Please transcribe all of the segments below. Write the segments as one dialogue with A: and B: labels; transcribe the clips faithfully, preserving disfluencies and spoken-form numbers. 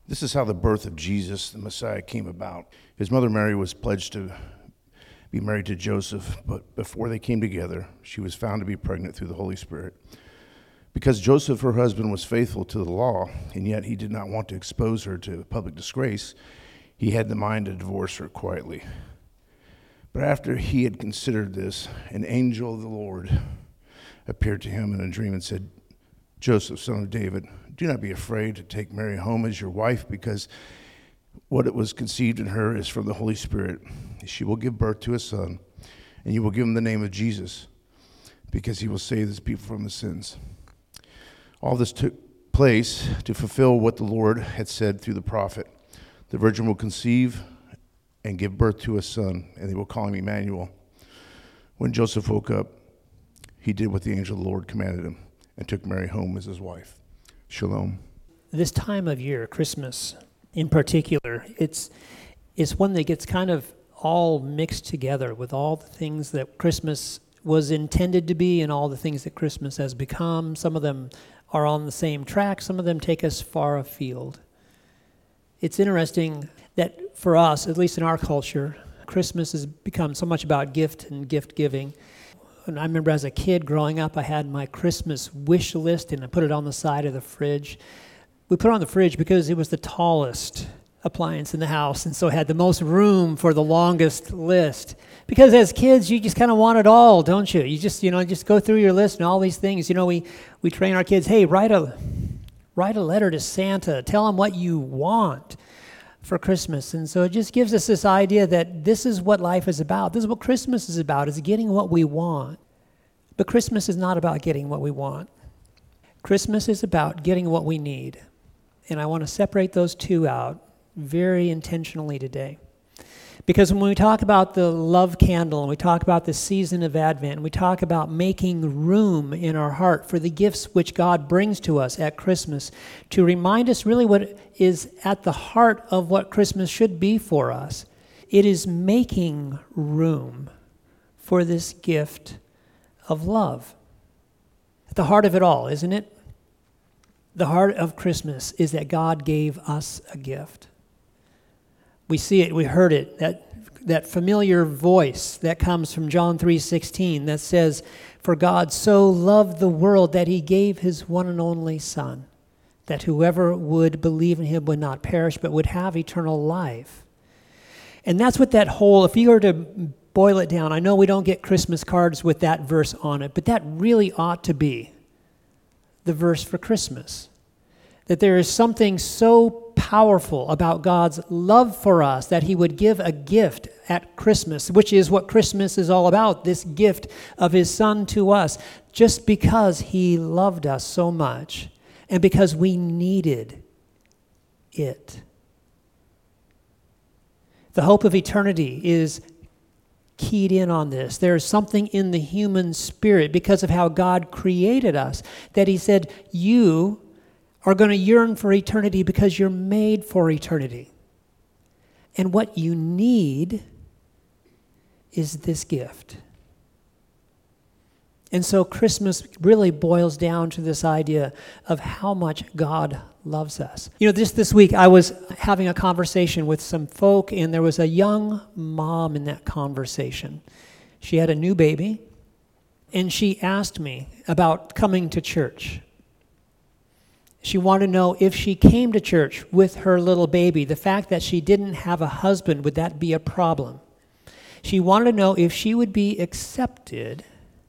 A: This is how the birth of Jesus, the Messiah, came about. His mother Mary was pledged to be married to Joseph, but before they came together, she was found to be pregnant through the Holy Spirit. Because Joseph, her husband, was faithful to the law, and yet he did not want to expose her to public disgrace, he had the mind to divorce her quietly. But after he had considered this, an angel of the Lord appeared to him in a dream and said, "Joseph, son of David, do not be afraid to take Mary home as your wife, because what it was conceived in her is from the Holy Spirit. She will give birth to a son, and you will give him the name of Jesus, because he will save his people from the sins." All this took place to fulfill what the Lord had said through the prophet. The virgin will conceive and give birth to a son, and they will call him Emmanuel. When Joseph woke up, he did what the angel of the Lord commanded him and took Mary home as his wife. Shalom.
B: This time of year, Christmas in particular, it's it's one that gets kind of all mixed together with all the things that Christmas was intended to be and all the things that Christmas has become. Some of them are on the same track. Some of them take us far afield. It's interesting that for us, at least in our culture, Christmas has become so much about gift and gift giving. And I remember as a kid growing up, I had my Christmas wish list and I put it on the side of the fridge. We put it on the fridge because it was the tallest appliance in the house, and so it had the most room for the longest list. Because as kids, you just kind of want it all, don't you? You just, you know, just go through your list and all these things. You know, we, we train our kids, hey, write a write a letter to Santa. Tell him what you want for Christmas. And so it just gives us this idea that this is what life is about. This is what Christmas is about, is getting what we want. But Christmas is not about getting what we want. Christmas is about getting what we need. And I want to separate those two out very intentionally today. Because when we talk about the love candle, and we talk about the season of Advent, and we talk about making room in our heart for the gifts which God brings to us at Christmas, to remind us really what is at the heart of what Christmas should be for us, it is making room for this gift of love. At the heart of it all, isn't it? The heart of Christmas is that God gave us a gift. We see it, we heard it, that that familiar voice that comes from John three sixteen that says, "For God so loved the world that he gave his one and only Son, that whoever would believe in him would not perish but would have eternal life." And that's what that whole, if you were to boil it down, I know we don't get Christmas cards with that verse on it, but that really ought to be the verse for Christmas. That there is something so powerful about God's love for us that he would give a gift at Christmas, which is what Christmas is all about, this gift of his Son to us, just because he loved us so much and because we needed it. The hope of eternity is keyed in on this. There is something in the human spirit because of how God created us that he said, you are going to yearn for eternity because you're made for eternity. And what you need is this gift. And so Christmas really boils down to this idea of how much God loves us. You know, just this week I was having a conversation with some folk, and there was a young mom in that conversation. She had a new baby, and she asked me about coming to church. She wanted to know if she came to church with her little baby, the fact that she didn't have a husband, would that be a problem? She wanted to know if she would be accepted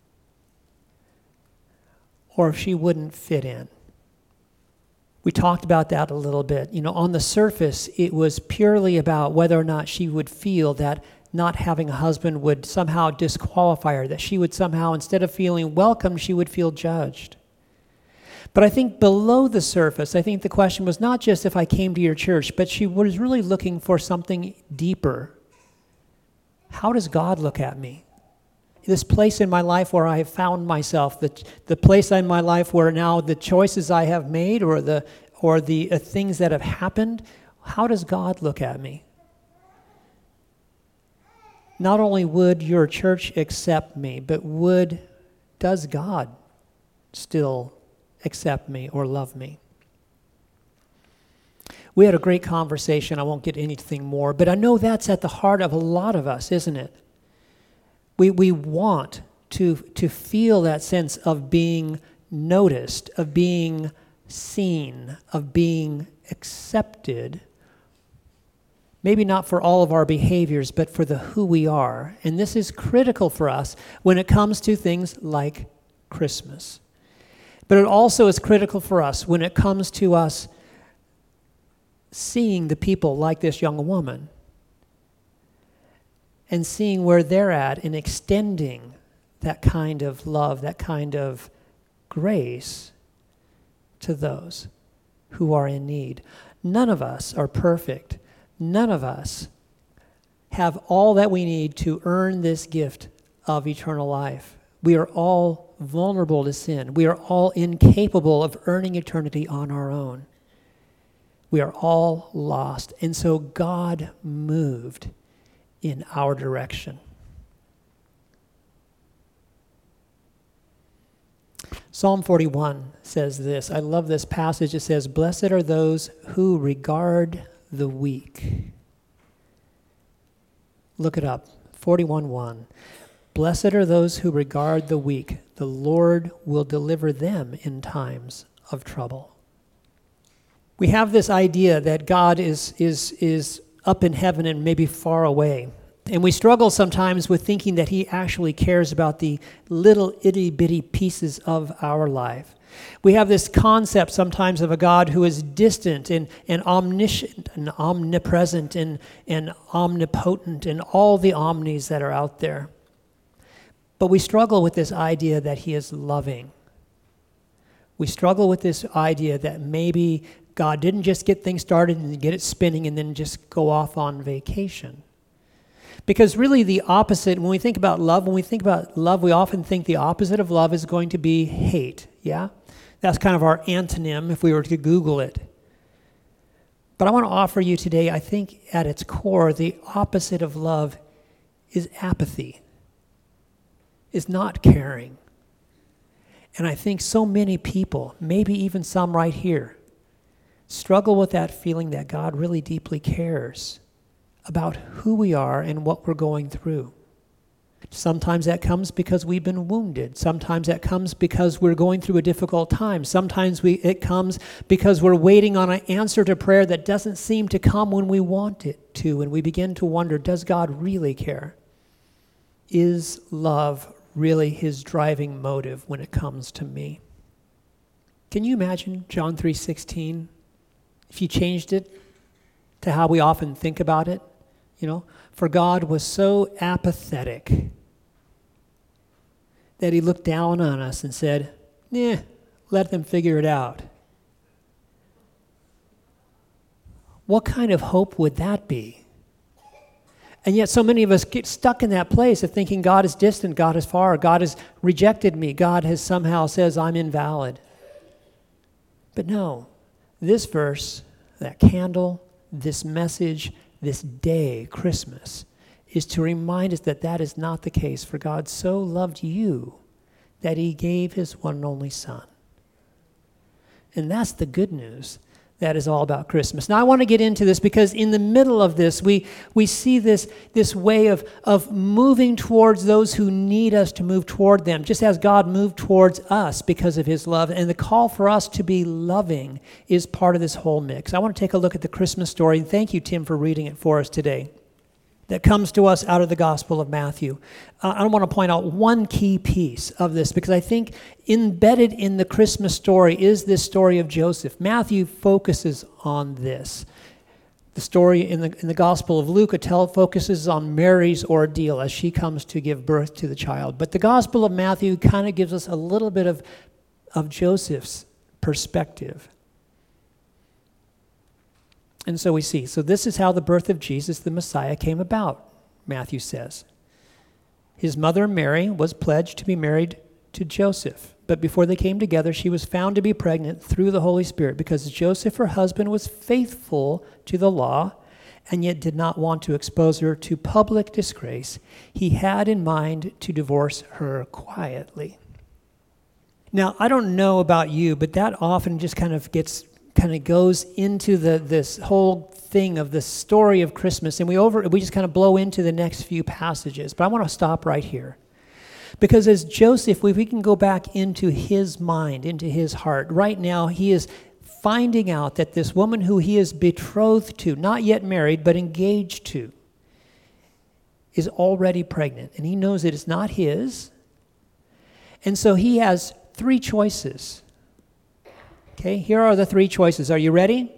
B: or if she wouldn't fit in. We talked about that a little bit. You know, on the surface, it was purely about whether or not she would feel that not having a husband would somehow disqualify her, that she would somehow, instead of feeling welcomed, she would feel judged. But I think below the surface, I think the question was not just if I came to your church, but she was really looking for something deeper. How does God look at me? This place in my life where I have found myself, the, the place in my life where now the choices I have made or the or the uh, things that have happened, how does God look at me? Not only would your church accept me, but would, does God still accept me or love me? We had a great conversation. I won't get anything more, but I know that's at the heart of a lot of us, isn't it? We we want to to feel that sense of being noticed, of being seen, of being accepted. Maybe not for all of our behaviors, but for the who we are. And this is critical for us when it comes to things like Christmas. But it also is critical for us when it comes to us seeing the people like this young woman and seeing where they're at and extending that kind of love, that kind of grace to those who are in need. None of us are perfect. None of us have all that we need to earn this gift of eternal life. We are all vulnerable to sin. We are all incapable of earning eternity on our own. We are all lost. And so God moved in our direction. Psalm forty-one says this. I love this passage. It says, "Blessed are those who regard the weak." Look it up. forty-one one. "Blessed are those who regard the weak. The Lord will deliver them in times of trouble." We have this idea that God is is is up in heaven and maybe far away. And we struggle sometimes with thinking that he actually cares about the little itty-bitty pieces of our life. We have this concept sometimes of a God who is distant and, and omniscient and omnipresent and, and omnipotent and all the omnis that are out there. But we struggle with this idea that he is loving. We struggle with this idea that maybe God didn't just get things started and get it spinning and then just go off on vacation. Because really the opposite, when we think about love, when we think about love, we often think the opposite of love is going to be hate, yeah? That's kind of our antonym if we were to Google it. But I want to offer you today, I think at its core, the opposite of love is apathy, is not caring. And I think so many people, maybe even some right here, struggle with that feeling that God really deeply cares about who we are and what we're going through. Sometimes that comes because we've been wounded. Sometimes that comes because we're going through a difficult time. Sometimes we, it comes because we're waiting on an answer to prayer that doesn't seem to come when we want it to, and we begin to wonder, does God really care? Is love really his driving motive when it comes to me? Can you imagine John three sixteen if you changed it to how we often think about it? You know, for God was so apathetic that he looked down on us and said, "Nah, let them figure it out." What kind of hope would that be? And yet so many of us get stuck in that place of thinking God is distant, God is far, God has rejected me, God has somehow says I'm invalid. But no, this verse, that candle, this message, this day, Christmas, is to remind us that that is not the case. For God so loved you that he gave his one and only Son. And that's the good news that is all about Christmas. Now I want to get into this because in the middle of this, we we see this, this way of, of moving towards those who need us to move toward them, just as God moved towards us because of his love. And the call for us to be loving is part of this whole mix. I want to take a look at the Christmas story, and thank you, Tim, for reading it for us today. That comes to us out of the Gospel of Matthew. Uh, I want to point out one key piece of this because I think embedded in the Christmas story is this story of Joseph. Matthew focuses on this. The story in the in the Gospel of Luke tell, focuses on Mary's ordeal as she comes to give birth to the child. But the Gospel of Matthew kind of gives us a little bit of, of Joseph's perspective. And so we see, so this is how the birth of Jesus, the Messiah, came about, Matthew says. His mother Mary was pledged to be married to Joseph, but before they came together, she was found to be pregnant through the Holy Spirit because Joseph, her husband, was faithful to the law and yet did not want to expose her to public disgrace. He had in mind to divorce her quietly. Now, I don't know about you, but that often just kind of gets kind of goes into the this whole thing of the story of Christmas, and we over we just kind of blow into the next few passages. But I want to stop right here. Because as Joseph, if we can go back into his mind, into his heart, right now he is finding out that this woman who he is betrothed to, not yet married, but engaged to, is already pregnant. And he knows that it's not his. And so he has three choices. Okay, here are the three choices. Are you ready?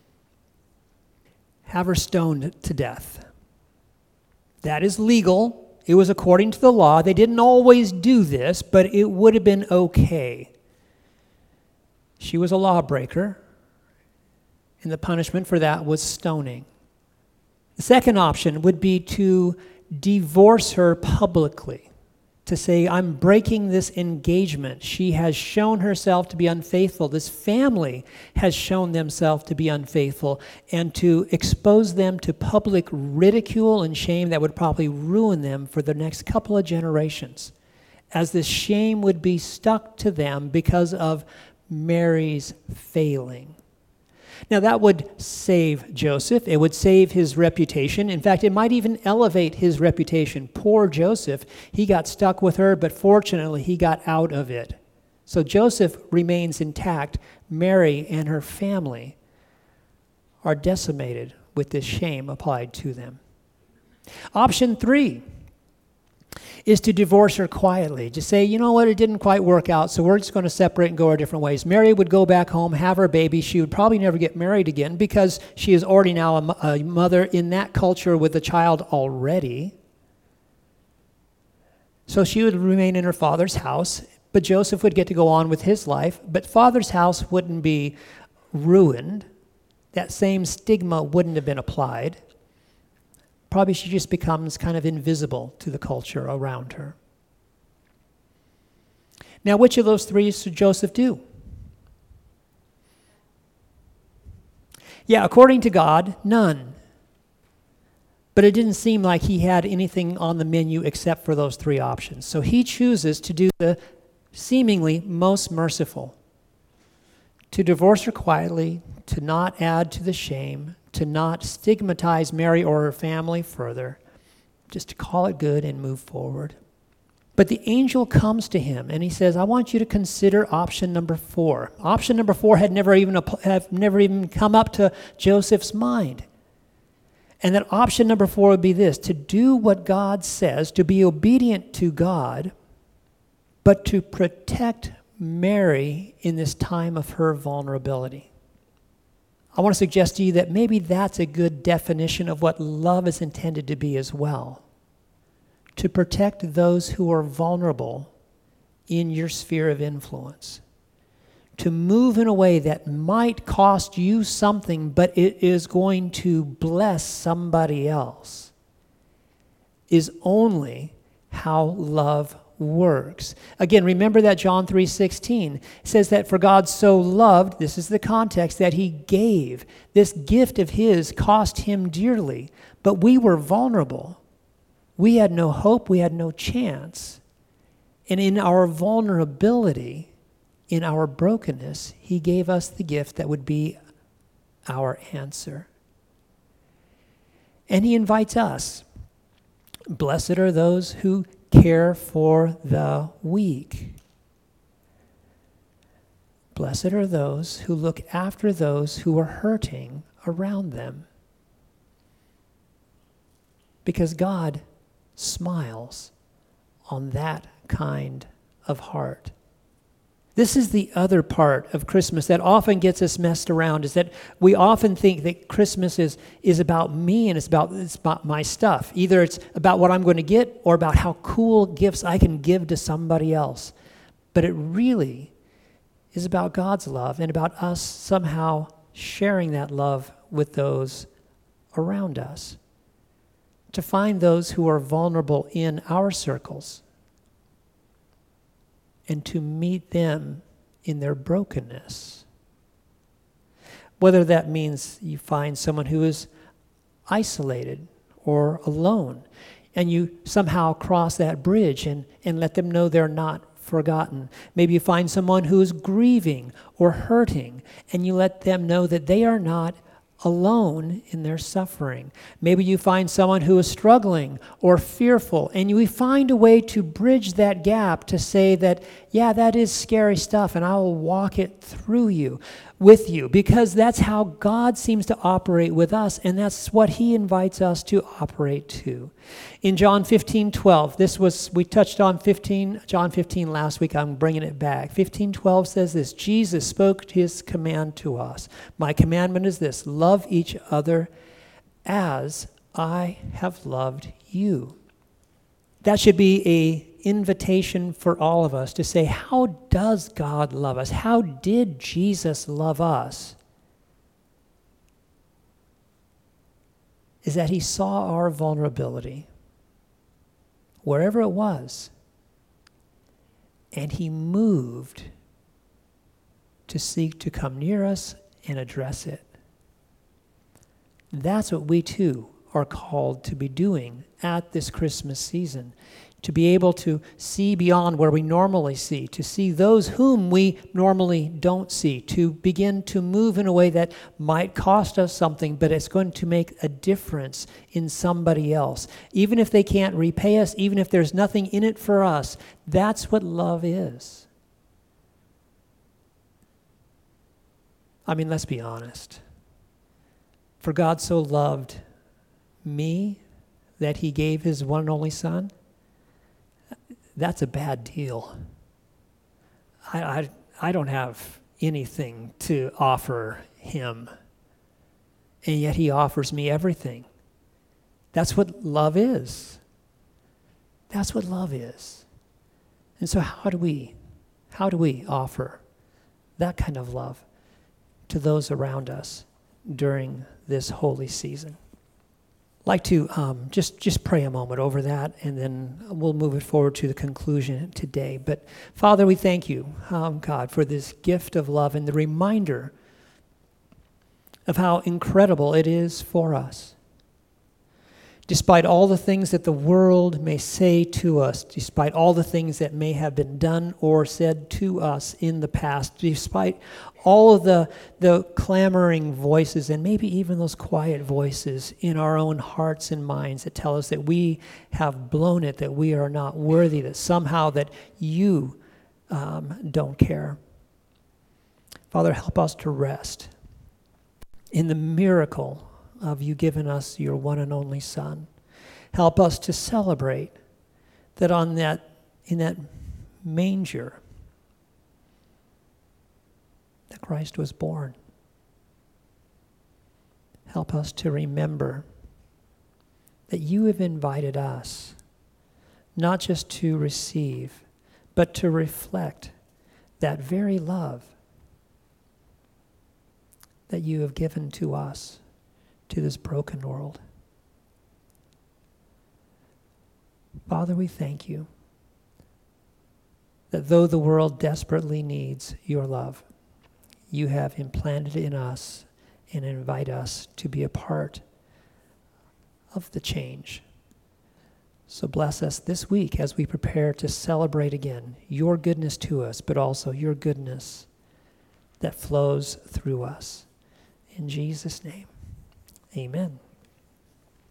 B: Have her stoned to death. That is legal. It was according to the law. They didn't always do this, but it would have been okay. She was a lawbreaker, and the punishment for that was stoning. The second option would be to divorce her publicly, to say, I'm breaking this engagement. She has shown herself to be unfaithful. This family has shown themselves to be unfaithful, and to expose them to public ridicule and shame that would probably ruin them for the next couple of generations, as this shame would be stuck to them because of Mary's failing. Now, that would save Joseph. It would save his reputation. In fact, it might even elevate his reputation. Poor Joseph, he got stuck with her, but fortunately, he got out of it. So Joseph remains intact. Mary and her family are decimated with this shame applied to them. Option three is to divorce her quietly. Just say, you know what, it didn't quite work out, so we're just going to separate and go our different ways. Mary would go back home, have her baby. She would probably never get married again because she is already now a, a mother in that culture with a child already. So she would remain in her father's house, but Joseph would get to go on with his life, but father's house wouldn't be ruined. That same stigma wouldn't have been applied. Probably she just becomes kind of invisible to the culture around her. Now, which of those three should Joseph do? Yeah, according to God, none. But it didn't seem like he had anything on the menu except for those three options. So he chooses to do the seemingly most merciful, to divorce her quietly, to not add to the shame, to not stigmatize Mary or her family further, just to call it good and move forward. But the angel comes to him and he says, I want you to consider option number four. Option number four had never even, have never even come up to Joseph's mind. And that option number four would be this: to do what God says, to be obedient to God, but to protect Mary in this time of her vulnerability. I want to suggest to you that maybe that's a good definition of what love is intended to be as well. To protect those who are vulnerable in your sphere of influence. To move in a way that might cost you something, but it is going to bless somebody else, is only how love works. Again, remember that John three sixteen says that for God so loved, this is the context, that he gave. This gift of his cost him dearly, but we were vulnerable. We had no hope, we had no chance. And in our vulnerability, in our brokenness, he gave us the gift that would be our answer. And he invites us. Blessed are those who care for the weak. Blessed are those who look after those who are hurting around them. Because God smiles on that kind of heart. This is the other part of Christmas that often gets us messed around, is that we often think that Christmas is, is about me and it's about, it's about my stuff. Either it's about what I'm going to get or about how cool gifts I can give to somebody else. But it really is about God's love and about us somehow sharing that love with those around us. To find those who are vulnerable in our circles and to meet them in their brokenness. Whether that means you find someone who is isolated or alone, and you somehow cross that bridge and, and let them know they're not forgotten. Maybe you find someone who is grieving or hurting, and you let them know that they are not alone in their suffering. Maybe you find someone who is struggling or fearful, and you find a way to bridge that gap to say that, yeah, that is scary stuff, and I will walk it through you, with you, because that's how God seems to operate with us, and that's what he invites us to operate to. In John fifteen twelve, this was, we touched on fifteen, John fifteen last week, I'm bringing it back. fifteen twelve says this, Jesus spoke his command to us. My commandment is this, love each other as I have loved you. That should be a invitation for all of us to say, how does God love us? How did Jesus love us? Is that he saw our vulnerability, wherever it was, and he moved to seek to come near us and address it. That's what we too are called to be doing at this Christmas season. To be able to see beyond where we normally see, to see those whom we normally don't see, to begin to move in a way that might cost us something, but it's going to make a difference in somebody else. Even if they can't repay us, even if there's nothing in it for us, that's what love is. I mean, let's be honest. For God so loved me that he gave his one and only son, that's a bad deal. I, I, I don't have anything to offer him, and yet he offers me everything. That's what love is. That's what love is. And so how do we, how do we offer that kind of love to those around us during this holy season? I'd like to um, just, just pray a moment over that, and then we'll move it forward to the conclusion today. But Father, we thank you, um, God, for this gift of love and the reminder of how incredible it is for us. Despite all the things that the world may say to us, despite all the things that may have been done or said to us in the past, despite all of the, the clamoring voices and maybe even those quiet voices in our own hearts and minds that tell us that we have blown it, that we are not worthy, that somehow that you um, don't care. Father, help us to rest in the miracle of you giving us your one and only Son. Help us to celebrate that on that, in that manger, that Christ was born. Help us to remember that you have invited us not just to receive, but to reflect that very love that you have given to us, to this broken world. Father, we thank you that though the world desperately needs your love, you have implanted in us and invite us to be a part of the change. So bless us this week as we prepare to celebrate again your goodness to us, but also your goodness that flows through us. In Jesus' name, amen.